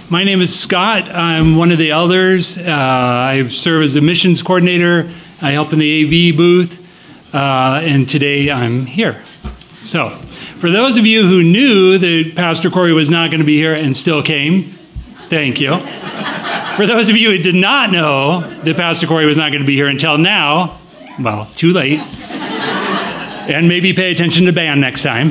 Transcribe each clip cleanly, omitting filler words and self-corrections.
My name is Scott. I'm one of the elders. I serve as a missions coordinator. I help in the AV booth, and today I'm here. So, for those of you who knew that Pastor Corey was not going to be here and still came, thank you. For those of you who did not know that Pastor Corey was not going to be here until now, well, too late. And maybe pay attention to band next time.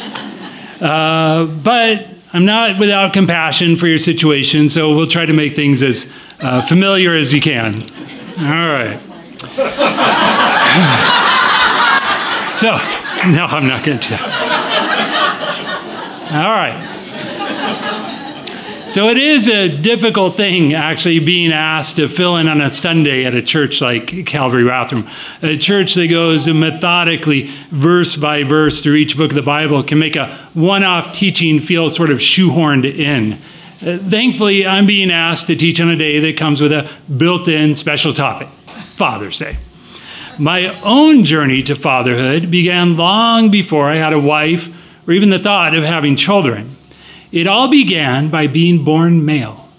But I'm not without compassion for your situation, so we'll try to make things as familiar as we can. All right. So, no, I'm not going to do that. All right. So it is a difficult thing, actually, being asked to fill in on a Sunday at a church like Calvary Rathdrum. A church that goes methodically, verse by verse, through each book of the Bible can make a one-off teaching feel sort of shoehorned in. Thankfully, I'm being asked to teach on a day that comes with a built-in special topic, Father's Day. My own journey to fatherhood began long before I had a wife or even the thought of having children. It all began by being born male.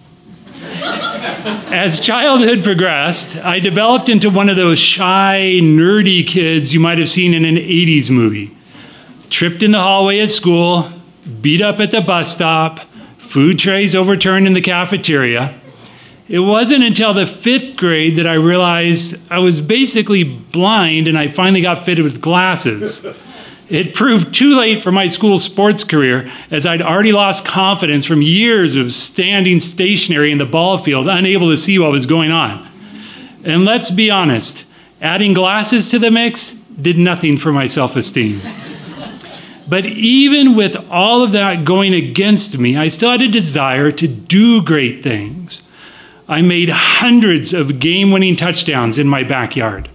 As childhood progressed, I developed into one of those shy, nerdy kids you might have seen in an 80s movie. Tripped in the hallway at school, beat up at the bus stop, food trays overturned in the cafeteria. It wasn't until the 5th grade that I realized I was basically blind and I finally got fitted with glasses. It proved too late for my school sports career, as I'd already lost confidence from years of standing stationary in the ball field, unable to see what was going on. And let's be honest, adding glasses to the mix did nothing for my self-esteem. But even with all of that going against me, I still had a desire to do great things. I made hundreds of game-winning touchdowns in my backyard.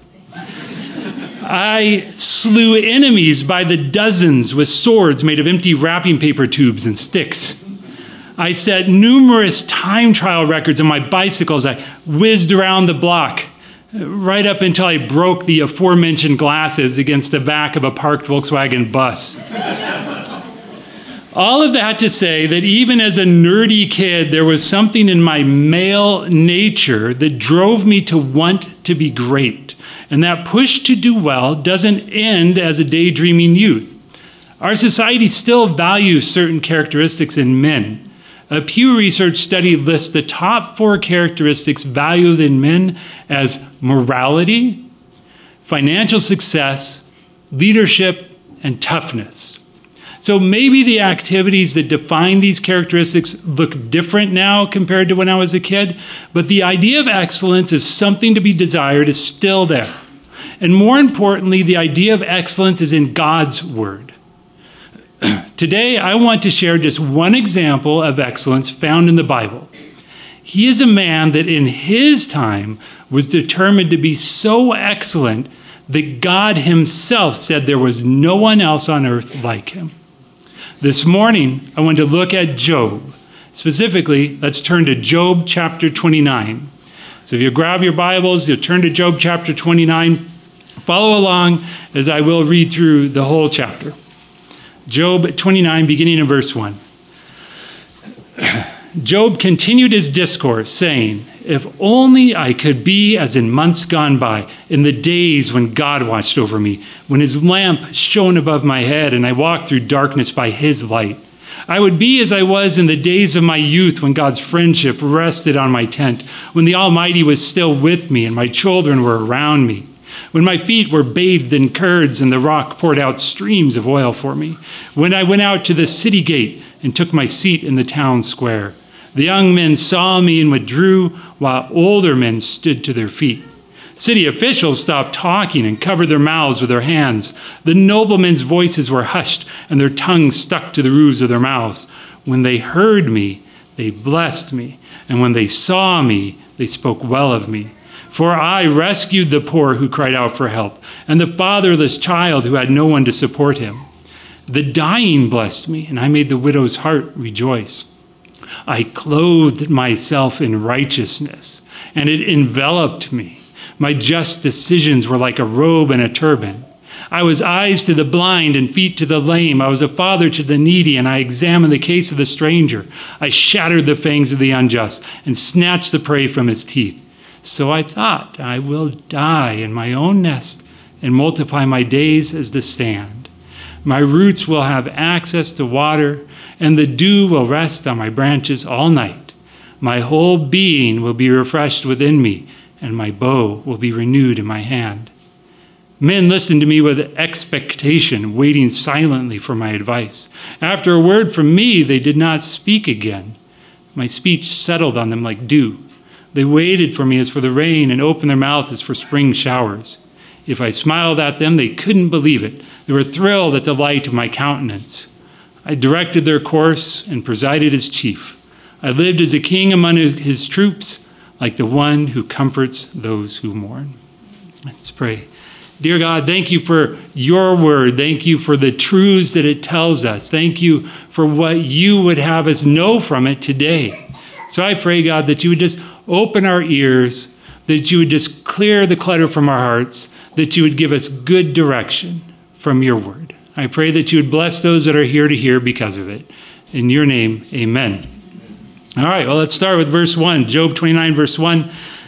I slew enemies by the dozens with swords made of empty wrapping paper tubes and sticks. I set numerous time trial records on my bicycles. I whizzed around the block right up until I broke the aforementioned glasses against the back of a parked Volkswagen bus. All of that to say that even as a nerdy kid, there was something in my male nature that drove me to want to be great. And that push to do well doesn't end as a daydreaming youth. Our society still values certain characteristics in men. A Pew Research study lists the top 4 characteristics valued in men as morality, financial success, leadership, and toughness. So maybe the activities that define these characteristics look different now compared to when I was a kid, but the idea of excellence as something to be desired is still there. And more importantly, the idea of excellence is in God's word. Today, I want to share just one example of excellence found in the Bible. He is a man that in his time was determined to be so excellent that God himself said there was no one else on earth like him. This morning, I want to look at Job. Specifically, let's turn to Job chapter 29. So if you grab your Bibles, you'll turn to Job chapter 29. Follow along as I will read through the whole chapter. Job 29, beginning in verse 1. Job continued his discourse, saying, "If only I could be as in months gone by, in the days when God watched over me, when his lamp shone above my head and I walked through darkness by his light. I would be as I was in the days of my youth when God's friendship rested on my tent, when the Almighty was still with me and my children were around me, when my feet were bathed in curds and the rock poured out streams of oil for me, when I went out to the city gate and took my seat in the town square. The young men saw me and withdrew, while older men stood to their feet. City officials stopped talking and covered their mouths with their hands. The noblemen's voices were hushed, and their tongues stuck to the roofs of their mouths. When they heard me, they blessed me, and when they saw me, they spoke well of me. For I rescued the poor who cried out for help, and the fatherless child who had no one to support him. The dying blessed me, and I made the widow's heart rejoice. I clothed myself in righteousness, and it enveloped me. My just decisions were like a robe and a turban. I was eyes to the blind and feet to the lame. I was a father to the needy, and I examined the case of the stranger. I shattered the fangs of the unjust and snatched the prey from his teeth. So I thought, I will die in my own nest and multiply my days as the sand. My roots will have access to water, and the dew will rest on my branches all night. My whole being will be refreshed within me, and my bow will be renewed in my hand. Men listened to me with expectation, waiting silently for my advice. After a word from me, they did not speak again. My speech settled on them like dew. They waited for me as for the rain and opened their mouth as for spring showers. If I smiled at them, they couldn't believe it. They were thrilled at the light of my countenance. I directed their course and presided as chief. I lived as a king among his troops, like the one who comforts those who mourn. Let's pray. Dear God, thank you for your word. Thank you for the truths that it tells us. Thank you for what you would have us know from it today. So I pray, God, that you would just open our ears, that you would just clear the clutter from our hearts, that you would give us good direction from your word. I pray that you would bless those that are here to hear because of it. In your name, amen. All right, well, let's start with verse 1. Job 29, verse 1.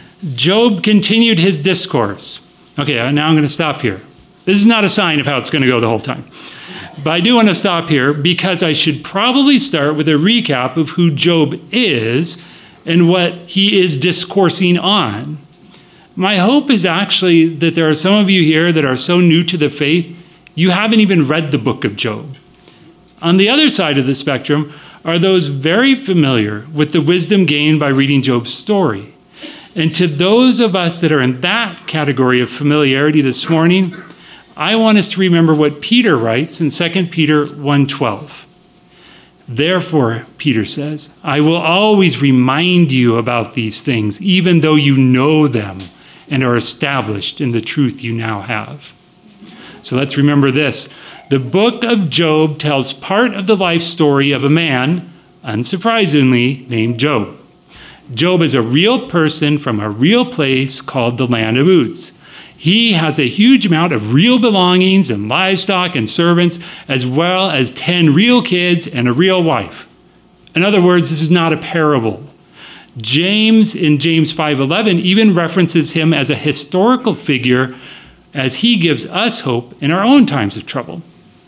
Job continued his discourse. Okay, now I'm going to stop here. This is not a sign of how it's going to go the whole time. But I do want to stop here because I should probably start with a recap of who Job is and what he is discoursing on. My hope is actually that there are some of you here that are so new to the faith, you haven't even read the book of Job. On the other side of the spectrum are those very familiar with the wisdom gained by reading Job's story. And to those of us that are in that category of familiarity this morning, I want us to remember what Peter writes in 2 Peter 1:12. Therefore, Peter says, I will always remind you about these things, even though you know them and are established in the truth you now have. So let's remember this. The book of Job tells part of the life story of a man, unsurprisingly, named Job. Job is a real person from a real place called the land of Uz. He has a huge amount of real belongings and livestock and servants, as well as 10 real kids and a real wife. In other words, this is not a parable. James, in James 5:11, even references him as a historical figure as he gives us hope in our own times of trouble.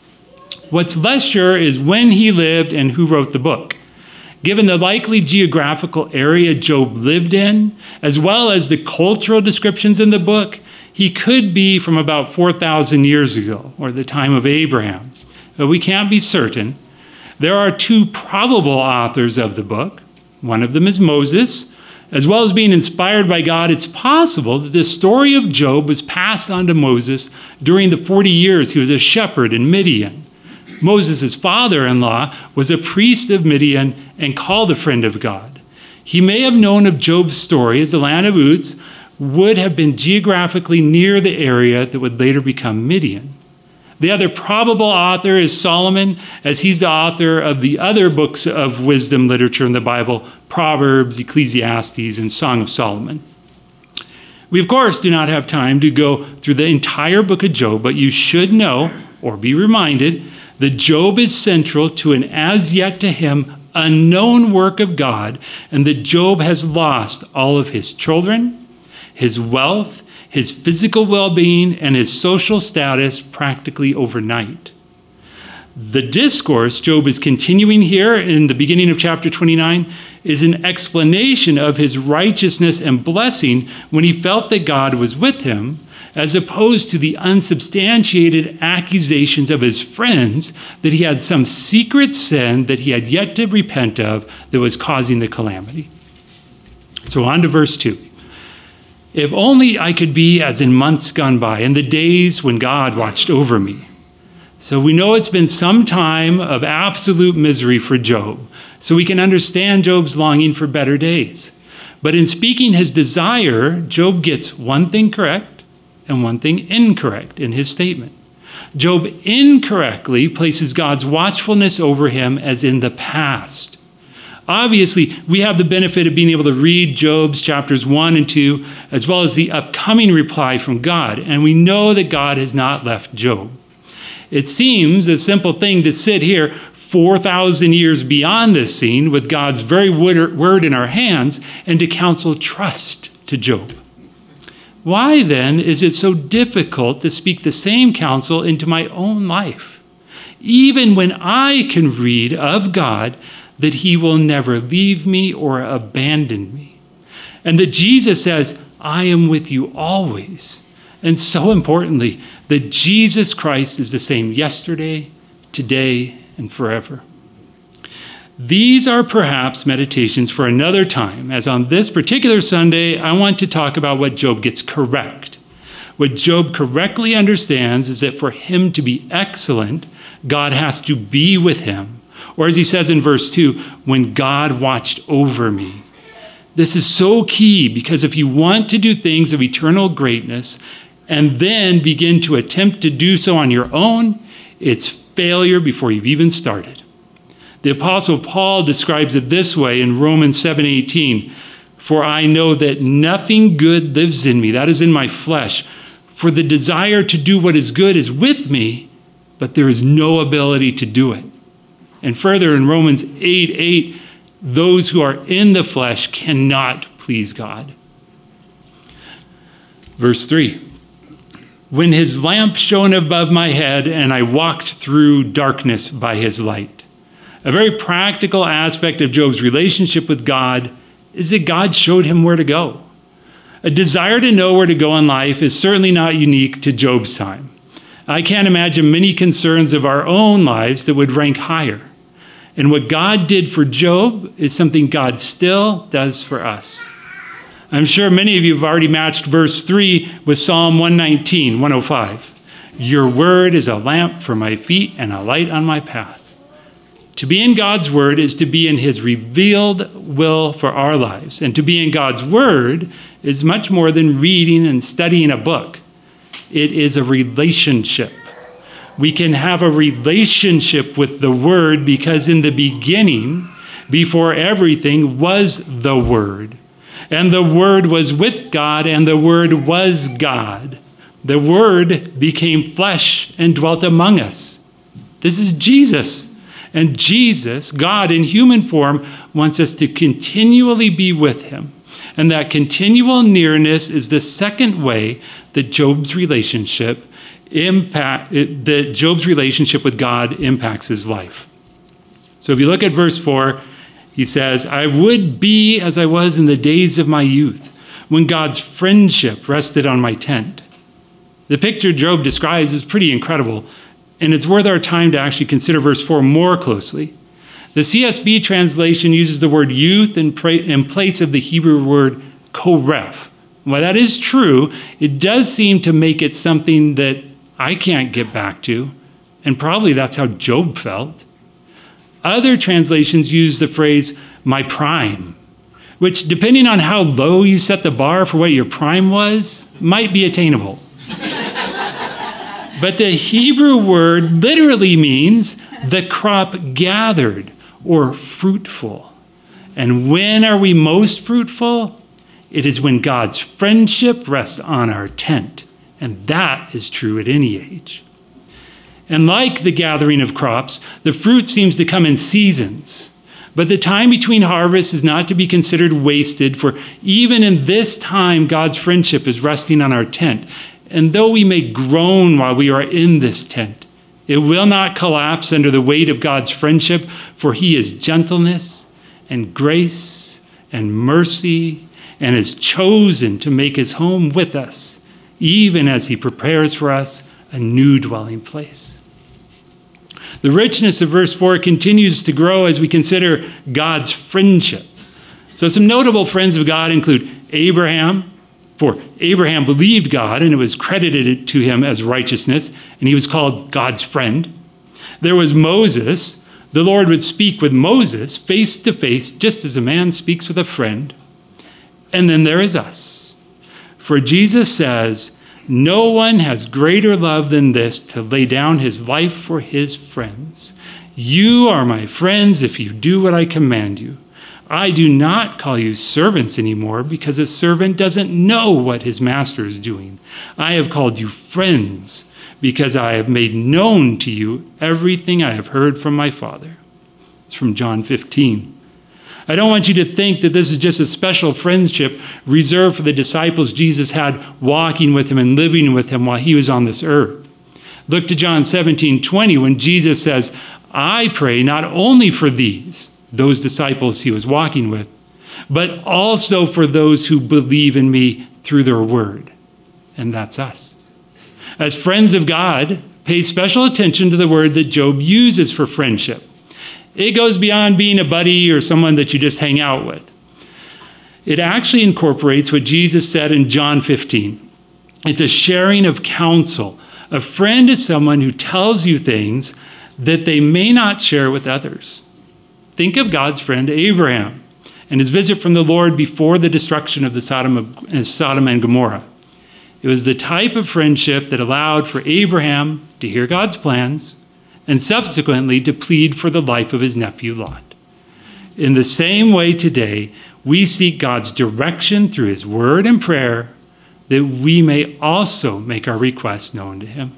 What's less sure is when he lived and who wrote the book. Given the likely geographical area Job lived in, as well as the cultural descriptions in the book, he could be from about 4,000 years ago, or the time of Abraham. But we can't be certain. There are two probable authors of the book. One of them is Moses. As well as being inspired by God, it's possible that the story of Job was passed on to Moses during the 40 years he was a shepherd in Midian. Moses' father-in-law was a priest of Midian and called a friend of God. He may have known of Job's story as the land of Uz would have been geographically near the area that would later become Midian. The other probable author is Solomon, as he's the author of the other books of wisdom literature in the Bible, Proverbs, Ecclesiastes, and Song of Solomon. We, of course, do not have time to go through the entire book of Job, but you should know, or be reminded, that Job is central to an as yet to him unknown work of God, and that Job has lost all of his children, his wealth, his physical well-being, and his social status practically overnight. The discourse Job is continuing here in the beginning of chapter 29 is an explanation of his righteousness and blessing when he felt that God was with him, as opposed to the unsubstantiated accusations of his friends that he had some secret sin that he had yet to repent of that was causing the calamity. So on to verse 2. If only I could be as in months gone by, in the days when God watched over me. So we know it's been some time of absolute misery for Job, so we can understand Job's longing for better days. But in speaking his desire, Job gets one thing correct and one thing incorrect in his statement. Job incorrectly places God's watchfulness over him as in the past. Obviously, we have the benefit of being able to read Job's chapters 1 and 2, as well as the upcoming reply from God. And we know that God has not left Job. It seems a simple thing to sit here 4,000 years beyond this scene with God's very word in our hands and to counsel trust to Job. Why then is it so difficult to speak the same counsel into my own life, even when I can read of God that he will never leave me or abandon me, and that Jesus says, I am with you always, and so importantly, that Jesus Christ is the same yesterday, today, and forever. These are perhaps meditations for another time, as on this particular Sunday, I want to talk about what Job gets correct. What Job correctly understands is that for him to be excellent, God has to be with him. Or as he says in verse 2, when God watched over me. This is so key because if you want to do things of eternal greatness and then begin to attempt to do so on your own, it's failure before you've even started. The Apostle Paul describes it this way in Romans 7:18, for I know that nothing good lives in me, that is in my flesh, for the desire to do what is good is with me, but there is no ability to do it. And further in Romans 8:8, those who are in the flesh cannot please God. Verse 3, when his lamp shone above my head and I walked through darkness by his light. A very practical aspect of Job's relationship with God is that God showed him where to go. A desire to know where to go in life is certainly not unique to Job's time. I can't imagine many concerns of our own lives that would rank higher. And what God did for Job is something God still does for us. I'm sure many of you have already matched verse 3 with Psalm 119, 105. Your word is a lamp for my feet and a light on my path. To be in God's word is to be in his revealed will for our lives. And to be in God's word is much more than reading and studying a book. It is a relationship. We can have a relationship with the word because in the beginning, before everything, was the word. And the word was with God, and the word was God. The word became flesh and dwelt among us. This is Jesus. And Jesus, God in human form, wants us to continually be with him. And that continual nearness is the second way that Job's relationship with God impacts his life. So if you look at verse 4, he says, I would be as I was in the days of my youth, when God's friendship rested on my tent. The picture Job describes is pretty incredible. And it's worth our time to actually consider verse 4 more closely. The CSB translation uses the word youth in place of the Hebrew word koref. While that is true, it does seem to make it something that I can't get back to, and probably that's how Job felt. Other translations use the phrase, my prime, which, depending on how low you set the bar for what your prime was, might be attainable. But the Hebrew word literally means the crop gathered or fruitful. And when are we most fruitful? It is when God's friendship rests on our tent. And that is true at any age. And like the gathering of crops, the fruit seems to come in seasons. But the time between harvests is not to be considered wasted, for even in this time, God's friendship is resting on our tent. And though we may groan while we are in this tent, it will not collapse under the weight of God's friendship, for he is gentleness and grace and mercy and is chosen to make his home with us, even as he prepares for us a new dwelling place. The richness of verse 4 continues to grow as we consider God's friendship. So some notable friends of God include Abraham, for Abraham believed God, and it was credited to him as righteousness, and he was called God's friend. There was Moses. The Lord would speak with Moses face to face, just as a man speaks with a friend. And then there is us. For Jesus says, no one has greater love than this, to lay down his life for his friends. You are my friends if you do what I command you. I do not call you servants anymore, because a servant doesn't know what his master is doing. I have called you friends, because I have made known to you everything I have heard from my Father. It's from John 15. I don't want you to think that this is just a special friendship reserved for the disciples Jesus had walking with him and living with him while he was on this earth. Look to John 17:20, when Jesus says, I pray not only for those disciples he was walking with, but also for those who believe in me through their word. And that's us. As friends of God, pay special attention to the word that Job uses for friendship. It goes beyond being a buddy or someone that you just hang out with. It actually incorporates what Jesus said in John 15. It's a sharing of counsel. A friend is someone who tells you things that they may not share with others. Think of God's friend Abraham and his visit from the Lord before the destruction of the Sodom and Gomorrah. It was the type of friendship that allowed for Abraham to hear God's plans and subsequently to plead for the life of his nephew Lot. In the same way today, we seek God's direction through his word and prayer, that we may also make our requests known to him.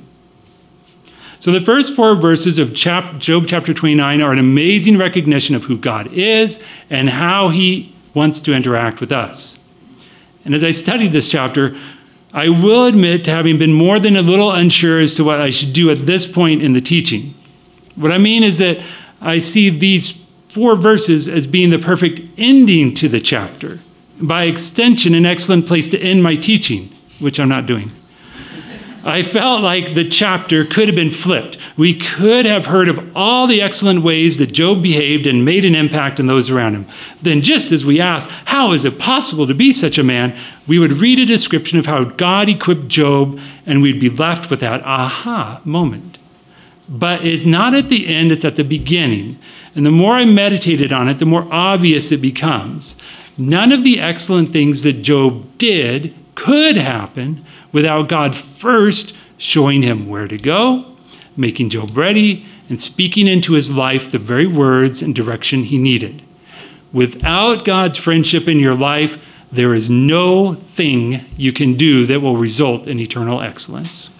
So the first 4 verses of Job chapter 29 are an amazing recognition of who God is and how he wants to interact with us. And as I studied this chapter, I will admit to having been more than a little unsure as to what I should do at this point in the teaching. What I mean is that I see these 4 verses as being the perfect ending to the chapter. By extension, an excellent place to end my teaching, which I'm not doing. I felt like the chapter could have been flipped. We could have heard of all the excellent ways that Job behaved and made an impact on those around him. Then just as we asked, how is it possible to be such a man, we would read a description of how God equipped Job, and we'd be left with that aha moment. But it's not at the end, it's at the beginning. And the more I meditated on it, the more obvious it becomes. None of the excellent things that Job did could happen without God first showing him where to go, making Job ready, and speaking into his life the very words and direction he needed. Without God's friendship in your life, there is no thing you can do that will result in eternal excellence.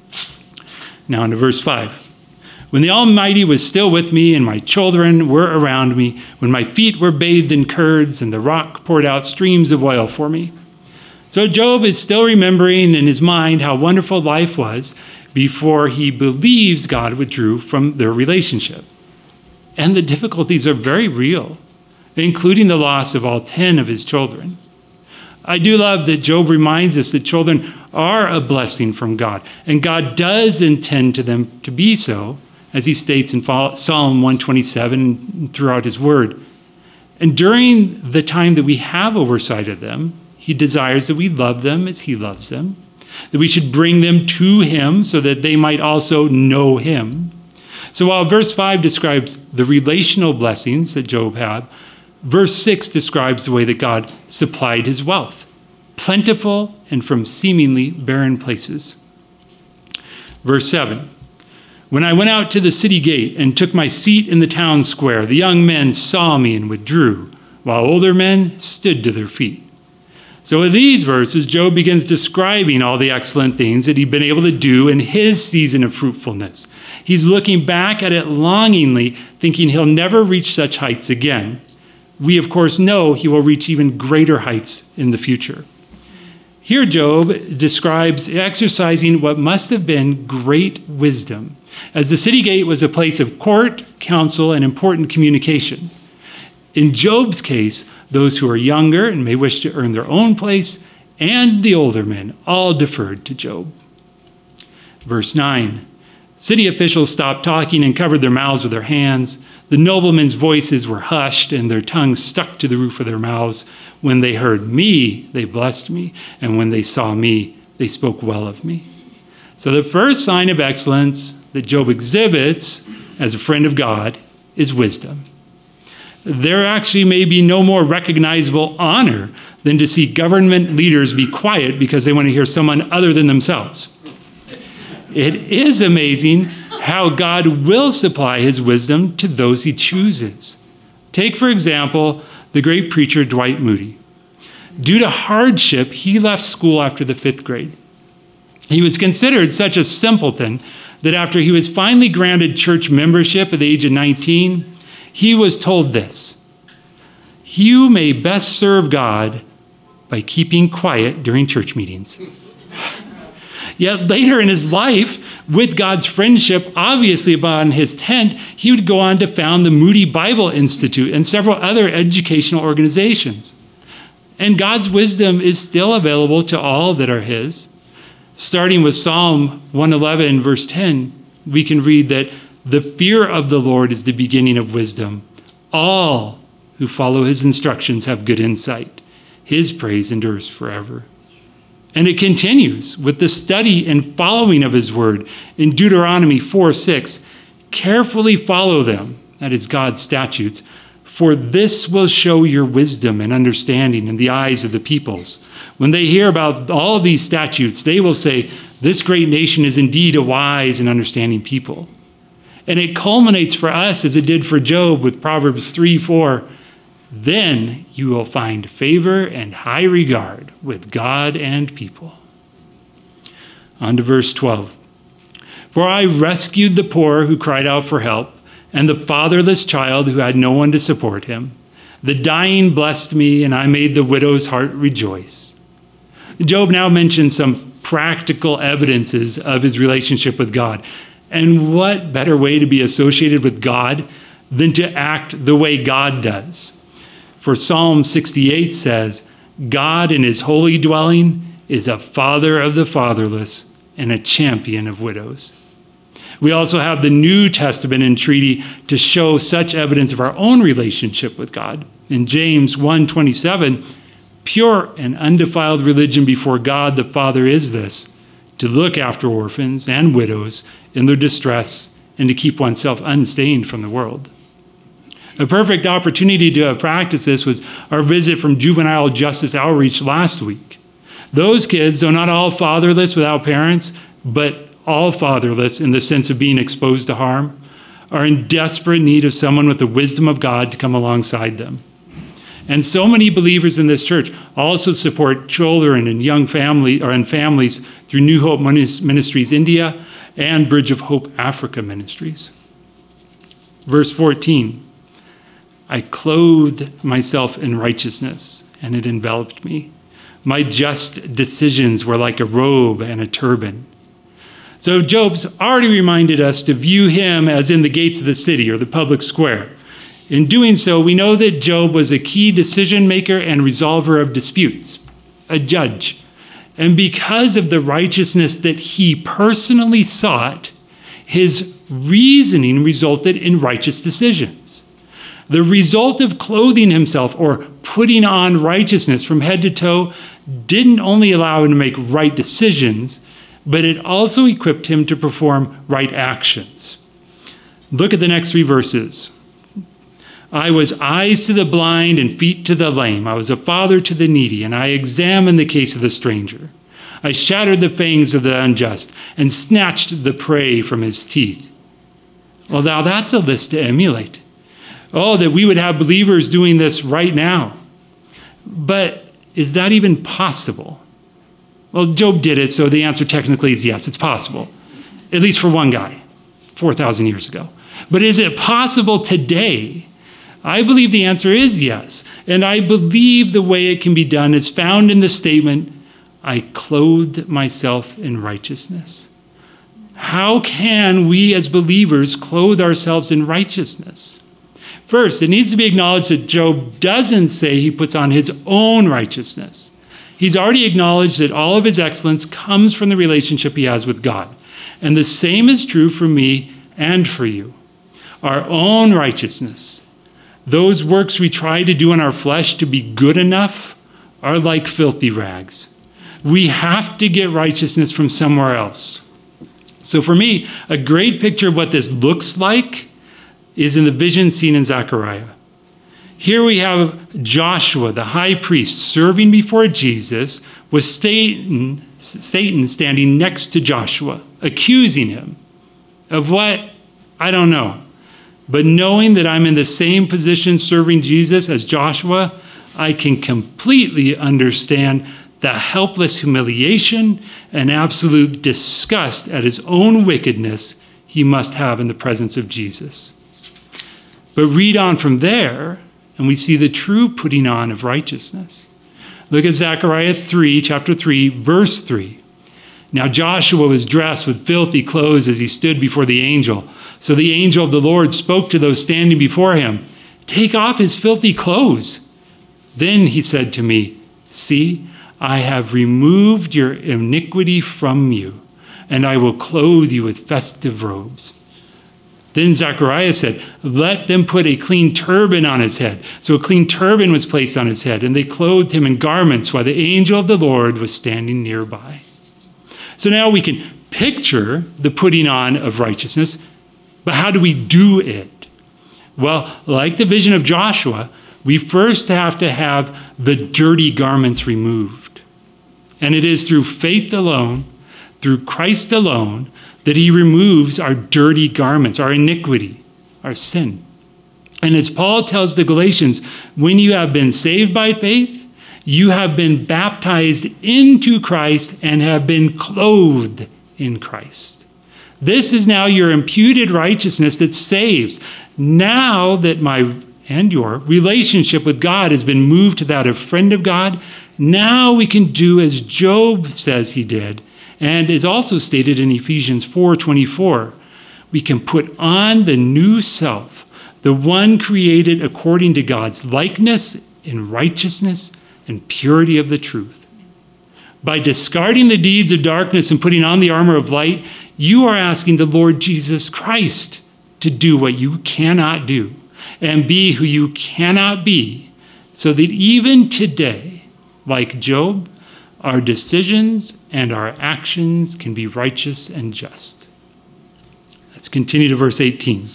Now into verse 5. When the Almighty was still with me and my children were around me, when my feet were bathed in curds and the rock poured out streams of oil for me. So Job is still remembering in his mind how wonderful life was before he believes God withdrew from their relationship. And the difficulties are very real, including the loss of all 10 of his children. I do love that Job reminds us that children are a blessing from God, and God does intend to them to be so, as he states in Psalm 127 and throughout his word. And during the time that we have oversight of them, he desires that we love them as he loves them, that we should bring them to him so that they might also know him. So while verse 5 describes the relational blessings that Job had, verse 6 describes the way that God supplied his wealth, plentiful and from seemingly barren places. Verse 7, when I went out to the city gate and took my seat in the town square, the young men saw me and withdrew, while older men stood to their feet. So with these verses, Job begins describing all the excellent things that he'd been able to do in his season of fruitfulness. He's looking back at it longingly, thinking he'll never reach such heights again. We, of course, know he will reach even greater heights in the future. Here, Job describes exercising what must have been great wisdom, as the city gate was a place of court, counsel, and important communication. In Job's case, those who are younger and may wish to earn their own place, and the older men all deferred to Job. Verse 9, city officials stopped talking and covered their mouths with their hands. The noblemen's voices were hushed and their tongues stuck to the roof of their mouths. When they heard me, they blessed me, and when they saw me, they spoke well of me. So the first sign of excellence that Job exhibits as a friend of God is wisdom. There actually may be no more recognizable honor than to see government leaders be quiet because they want to hear someone other than themselves. It is amazing how God will supply his wisdom to those he chooses. Take, for example, the great preacher Dwight Moody. Due to hardship, he left school after the 5th grade. He was considered such a simpleton that after he was finally granted church membership at the age of 19, he was told this: "You may best serve God by keeping quiet during church meetings." Yet later in his life, with God's friendship obviously upon his tent, he would go on to found the Moody Bible Institute and several other educational organizations. And God's wisdom is still available to all that are his. Starting with Psalm 111, verse 10, we can read that the fear of the Lord is the beginning of wisdom. All who follow his instructions have good insight. His praise endures forever. And it continues with the study and following of his word in Deuteronomy 4:6. Carefully follow them, that is God's statutes, for this will show your wisdom and understanding in the eyes of the peoples. When they hear about all these statutes, they will say, this great nation is indeed a wise and understanding people. And it culminates for us as it did for Job with Proverbs 3:4. Then you will find favor and high regard with God and people. On to verse 12. For I rescued the poor who cried out for help, and the fatherless child who had no one to support him. The dying blessed me, and I made the widow's heart rejoice. Job now mentions some practical evidences of his relationship with God. And what better way to be associated with God than to act the way God does? For Psalm 68 says, God in his holy dwelling is a father of the fatherless and a champion of widows. We also have the New Testament entreaty to show such evidence of our own relationship with God. In James 1:27, pure and undefiled religion before God the Father is this, to look after orphans and widows in their distress and to keep oneself unstained from the world. A perfect opportunity to practice this was our visit from Juvenile Justice Outreach last week. Those kids, though not all fatherless without parents, but all fatherless in the sense of being exposed to harm, are in desperate need of someone with the wisdom of God to come alongside them. And so many believers in this church also support children and young families through New Hope Ministries India and Bridge of Hope Africa Ministries. Verse 14, I clothed myself in righteousness, and it enveloped me. My just decisions were like a robe and a turban. So Job's already reminded us to view him as in the gates of the city or the public square. In doing so, we know that Job was a key decision maker and resolver of disputes, a judge. And because of the righteousness that he personally sought, his reasoning resulted in righteous decisions. The result of clothing himself or putting on righteousness from head to toe didn't only allow him to make right decisions, but it also equipped him to perform right actions. Look at the next 3 verses. I was eyes to the blind and feet to the lame. I was a father to the needy, and I examined the case of the stranger. I shattered the fangs of the unjust and snatched the prey from his teeth. Well, now that's a list to emulate. Oh, that we would have believers doing this right now. But is that even possible? Well, Job did it, so the answer technically is yes, it's possible. At least for one guy, 4,000 years ago. But is it possible today? I believe the answer is yes. And I believe the way it can be done is found in the statement, I clothed myself in righteousness. How can we as believers clothe ourselves in righteousness? First, it needs to be acknowledged that Job doesn't say he puts on his own righteousness. He's already acknowledged that all of his excellence comes from the relationship he has with God. And the same is true for me and for you. Our own righteousness, those works we try to do in our flesh to be good enough, are like filthy rags. We have to get righteousness from somewhere else. So for me, a great picture of what this looks like is in the vision seen in Zechariah. Here we have Joshua, the high priest, serving before Jesus, with Satan standing next to Joshua, accusing him of what? I don't know. But knowing that I'm in the same position serving Jesus as Joshua, I can completely understand the helpless humiliation and absolute disgust at his own wickedness he must have in the presence of Jesus. But read on from there, and we see the true putting on of righteousness. Look at Zechariah 3, chapter 3, verse 3. Now Joshua was dressed with filthy clothes as he stood before the angel. So the angel of the Lord spoke to those standing before him, "Take off his filthy clothes." Then he said to me, "See, I have removed your iniquity from you, and I will clothe you with festive robes." Then Zechariah said, "Let them put a clean turban on his head." So a clean turban was placed on his head, and they clothed him in garments while the angel of the Lord was standing nearby. So now we can picture the putting on of righteousness, but how do we do it? Well, like the vision of Joshua, we first have to have the dirty garments removed. And it is through faith alone, through Christ alone, that he removes our dirty garments, our iniquity, our sin. And as Paul tells the Galatians, when you have been saved by faith, you have been baptized into Christ and have been clothed in Christ. This is now your imputed righteousness that saves. Now that my and your relationship with God has been moved to that of friend of God, now we can do as Job says he did, and is also stated in Ephesians 4:24. We can put on the new self, the one created according to God's likeness in righteousness and purity of the truth. By discarding the deeds of darkness and putting on the armor of light, you are asking the Lord Jesus Christ to do what you cannot do and be who you cannot be, so that even today, like Job, our decisions and our actions can be righteous and just. Let's continue to verse 18.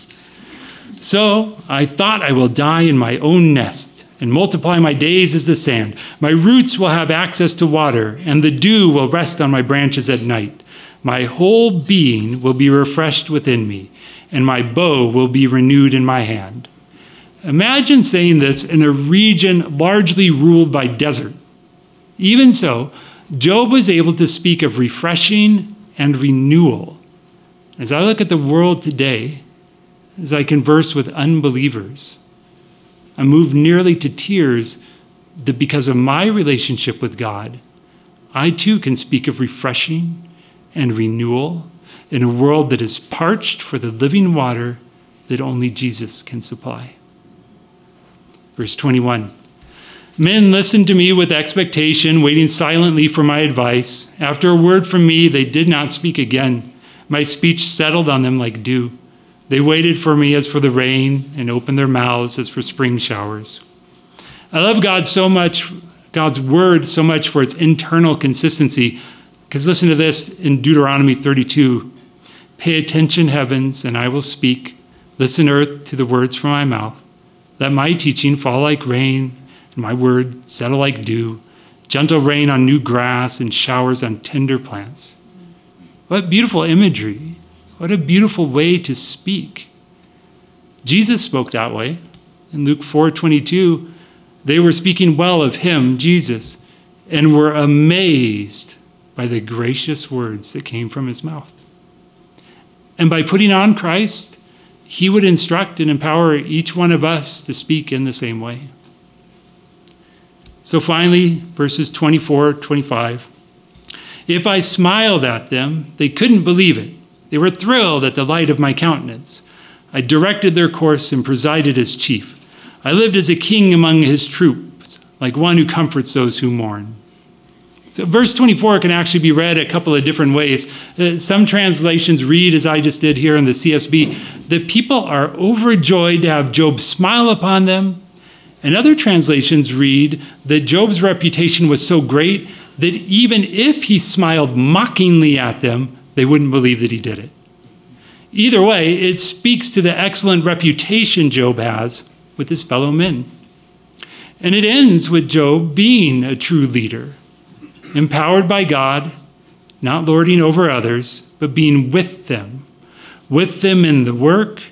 So I thought, I will die in my own nest and multiply my days as the sand. My roots will have access to water, and the dew will rest on my branches at night. My whole being will be refreshed within me, and my bow will be renewed in my hand. Imagine saying this in a region largely ruled by desert. Even so, Job was able to speak of refreshing and renewal. As I look at the world today, as I converse with unbelievers, I'm moved nearly to tears that because of my relationship with God, I too can speak of refreshing and renewal in a world that is parched for the living water that only Jesus can supply. Verse 21. Men listened to me with expectation, waiting silently for my advice. After a word from me, they did not speak again. My speech settled on them like dew. They waited for me as for the rain and opened their mouths as for spring showers. I love God so much, God's word so much for its internal consistency. Because listen to this in Deuteronomy 32. Pay attention, heavens, and I will speak. Listen, earth, to the words from my mouth. Let my teaching fall like rain, and my word settle like dew, gentle rain on new grass and showers on tender plants. What beautiful imagery. What a beautiful way to speak. Jesus spoke that way. In Luke 4:22, they were speaking well of him, Jesus, and were amazed by the gracious words that came from his mouth. And by putting on Christ, he would instruct and empower each one of us to speak in the same way. So finally, verses 24, 25. If I smiled at them, they couldn't believe it. They were thrilled at the light of my countenance. I directed their course and presided as chief. I lived as a king among his troops, like one who comforts those who mourn. So verse 24 can actually be read a couple of different ways. Some translations read, as I just did here in the CSB, the people are overjoyed to have Job smile upon them. And other translations read that Job's reputation was so great that even if he smiled mockingly at them, they wouldn't believe that he did it. Either way, it speaks to the excellent reputation Job has with his fellow men. And it ends with Job being a true leader, empowered by God, not lording over others, but being with them in the work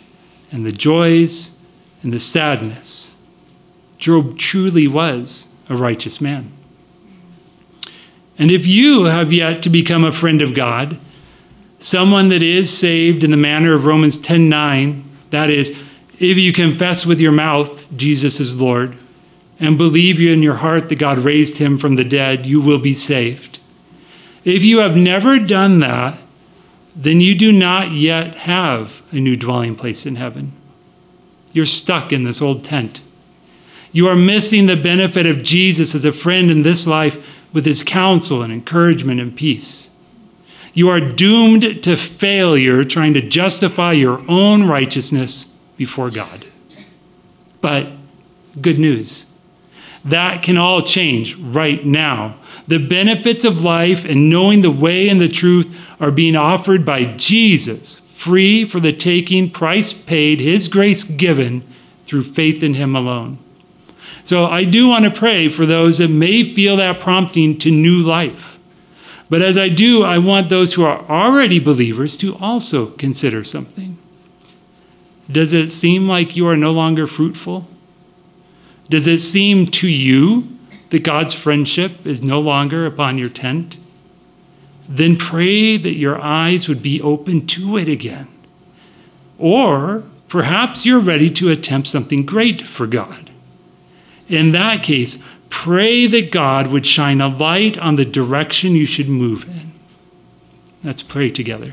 and the joys and the sadness. Job truly was a righteous man. And if you have yet to become a friend of God, someone that is saved in the manner of Romans 10:9, that is, if you confess with your mouth Jesus is Lord and believe in your heart that God raised him from the dead, you will be saved. If you have never done that, then you do not yet have a new dwelling place in heaven. You're stuck in this old tent. You are missing the benefit of Jesus as a friend in this life with his counsel and encouragement and peace. You are doomed to failure trying to justify your own righteousness before God. But good news, that can all change right now. The benefits of life and knowing the way and the truth are being offered by Jesus, free for the taking, price paid, his grace given through faith in him alone. So I do want to pray for those that may feel that prompting to new life. But as I do, I want those who are already believers to also consider something. Does it seem like you are no longer fruitful? Does it seem to you that God's friendship is no longer upon your tent? Then pray that your eyes would be open to it again. Or perhaps you're ready to attempt something great for God. In that case, pray that God would shine a light on the direction you should move in. Let's pray together.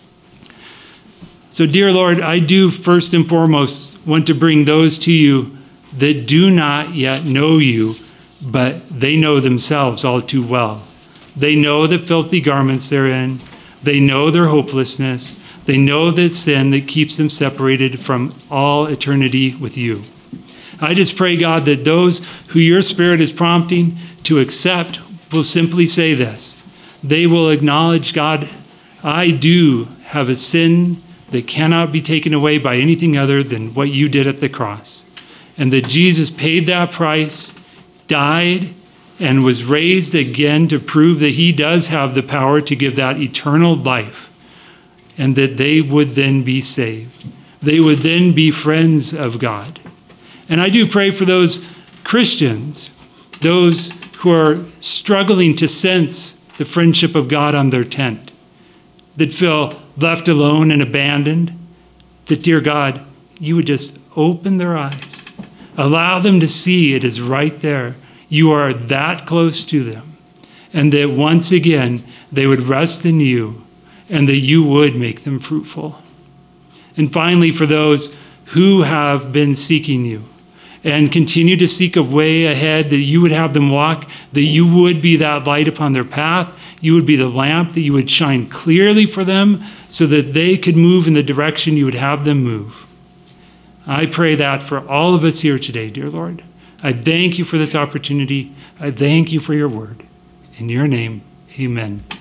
So, dear Lord, I do first and foremost want to bring those to you that do not yet know you, but they know themselves all too well. They know the filthy garments they're in. They know their hopelessness. They know the sin that keeps them separated from all eternity with you. I just pray, God, that those who your Spirit is prompting to accept will simply say this. They will acknowledge, God, I do have a sin that cannot be taken away by anything other than what you did at the cross. And that Jesus paid that price, died, and was raised again to prove that he does have the power to give that eternal life, and that they would then be saved. They would then be friends of God. And I do pray for those Christians, those who are struggling to sense the friendship of God on their tent, that feel left alone and abandoned, that, dear God, you would just open their eyes, allow them to see it is right there. You are that close to them, and that once again they would rest in you, and that you would make them fruitful. And finally, for those who have been seeking you and continue to seek a way ahead, that you would have them walk, that you would be that light upon their path, you would be the lamp, that you would shine clearly for them so that they could move in the direction you would have them move. I pray that for all of us here today, dear Lord. I thank you for this opportunity. I thank you for your word. In your name, amen.